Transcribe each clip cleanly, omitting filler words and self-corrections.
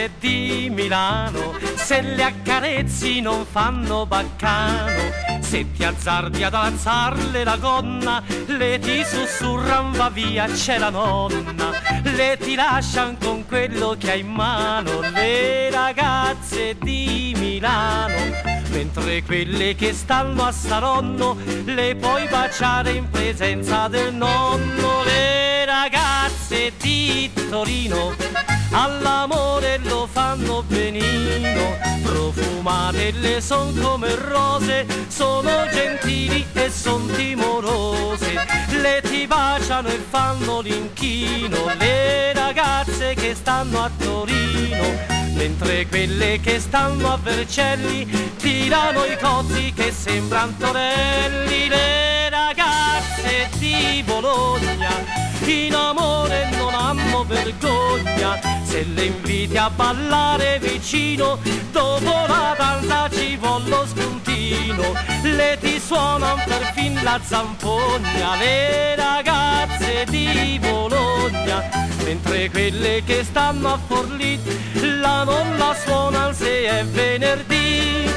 ragazze di Milano, se le accarezzi non fanno baccano. Se ti azzardi ad alzarle la gonna, le ti sussurran va via c'è la nonna, le ti lascian con quello che hai in mano, le ragazze di Milano. Mentre quelle che stanno a Saronno le puoi baciare in presenza del nonno. Le ragazze di Torino all'amore lo fanno benino, profumate le son come rose, sono gentili e son timorose, le ti baciano e fanno l'inchino. Le ragazze che stanno a Torino, mentre quelle che stanno a Vercelli tirano i cozzi che sembran torelli. Le ragazze di Bologna in amore non hanno vergogna, se le inviti a ballare vicino, dopo la danza ci vuol lo spuntino, le ti suonan perfin la zampogna. Le ragazze di Bologna, mentre quelle che stanno a Forlì la non la suonan se è venerdì.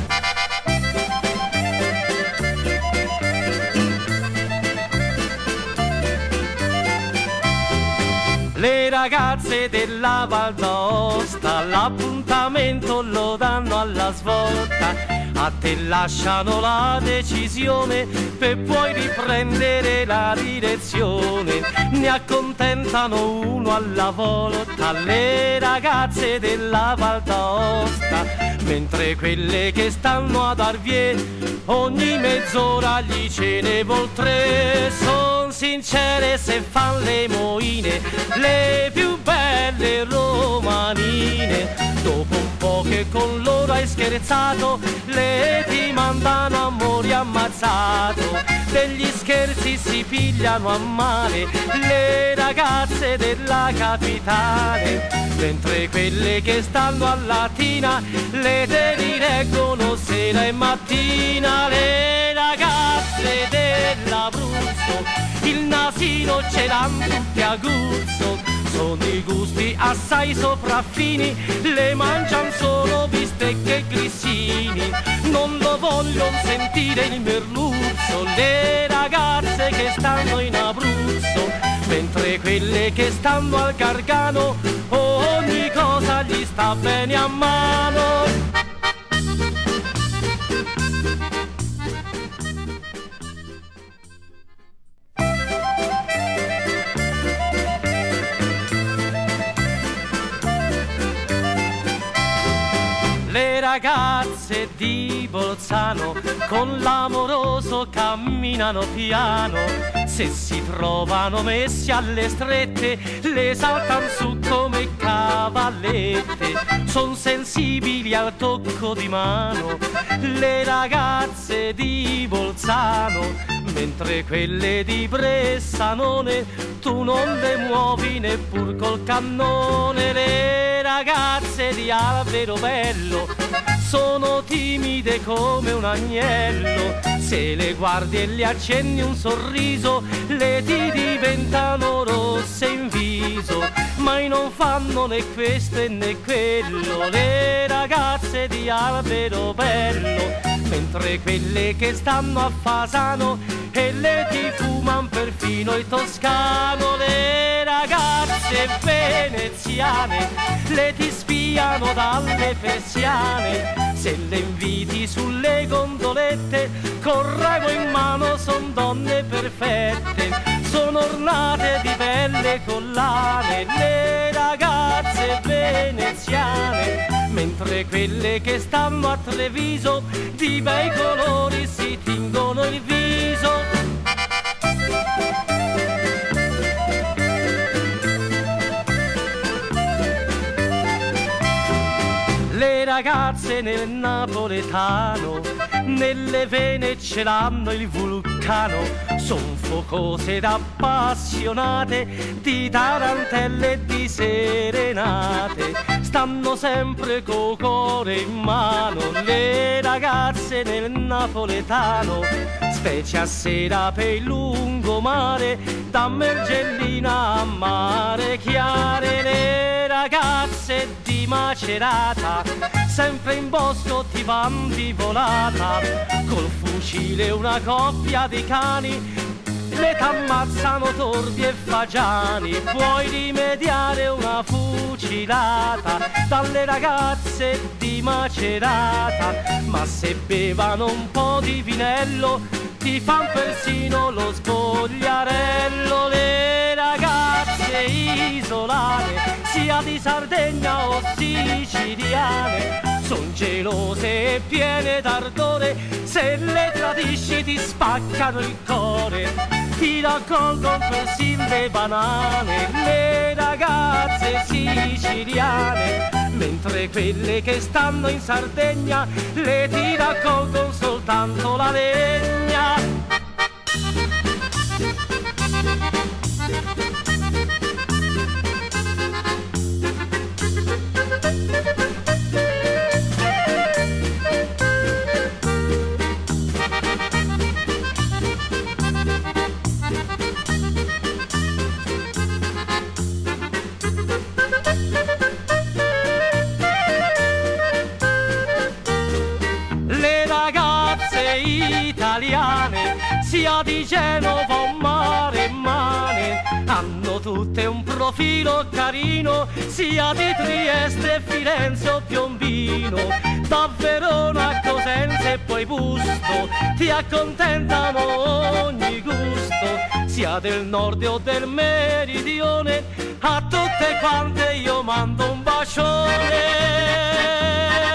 Le ragazze della Val d'Aosta l'appuntamento lo danno alla svolta, a te lasciano la decisione per poi riprendere la direzione, ne accontentano uno alla volta. Le ragazze della Val d'Aosta, mentre quelle che stanno ad Arvier ogni mezz'ora gli ce ne vuol tre, son sincere se fan le moine, le più belle romanine. Dopo un po' che con loro hai scherzato, le ti mandano a mori ammazzato, degli scherzi si pigliano a male le ragazze della capitale, mentre quelle che stanno a Latina le te li reggono sera e mattina. Le ragazze dell'Abruzzo il nasino ce l'hanno tutti aguzzo, sono i gusti assai sopraffini, le mangian solo bistecche e grissini, non lo vogliono sentire il merluzzo. Le ragazze che stanno in Abruzzo, mentre quelle che stanno al Gargano ogni cosa gli sta bene a mano. Le ragazze di Bolzano con l'amoroso camminano piano, se si trovano messi alle strette le saltan su come cavallette, son sensibili al tocco di mano. Le ragazze di Bolzano, mentre quelle di Bressanone tu non le muovi neppur col cannone. Le ragazze di Alberobello sono timide come un agnello, se le guardi e le accenni un sorriso le ti diventano rosse in viso, mai non fanno né questo e né quello. Le ragazze di Alberobello, mentre quelle che stanno a Fasano e le ti fuman perfino il toscano. Le ragazze veneziane le ti spiano dalle persiane, se le inviti sulle gondolette con ramo in mano son donne perfette, sono ornate di belle collane. Le ragazze veneziane, mentre quelle che stanno a Treviso di bei colori si tingono il viso. Le ragazze nel napoletano nelle vene ce l'hanno il vulcano, son focose ed appassionate di tarantelle e di serenate, stanno sempre co' cuore in mano. Le ragazze nel napoletano, specie a sera per il lungomare, da Mergellina a Mare Chiare. Le ragazze di di Macerata, sempre in bosco ti van di volata, col fucile una coppia di cani, le t'ammazzano torbi e fagiani. Puoi rimediare una fucilata dalle ragazze di Macerata, ma se bevano un po' di vinello ti fan persino lo spogliarello. Le ragazze isolane, sia di Sardegna o siciliane, son gelose e piene d'ardore, se le tradisci ti spaccano il cuore, ti raccolgono persino le banane. Le ragazze siciliane, mentre quelle che stanno in Sardegna, le ti raccolgono soltanto la legna. Italiane, sia di Genova o Mare Mane, hanno tutte un profilo carino, sia di Trieste, Firenze o Piombino, da Verona a Cosenza e poi Busto, ti accontentano ogni gusto, sia del nord o del meridione, a tutte quante io mando un bacione.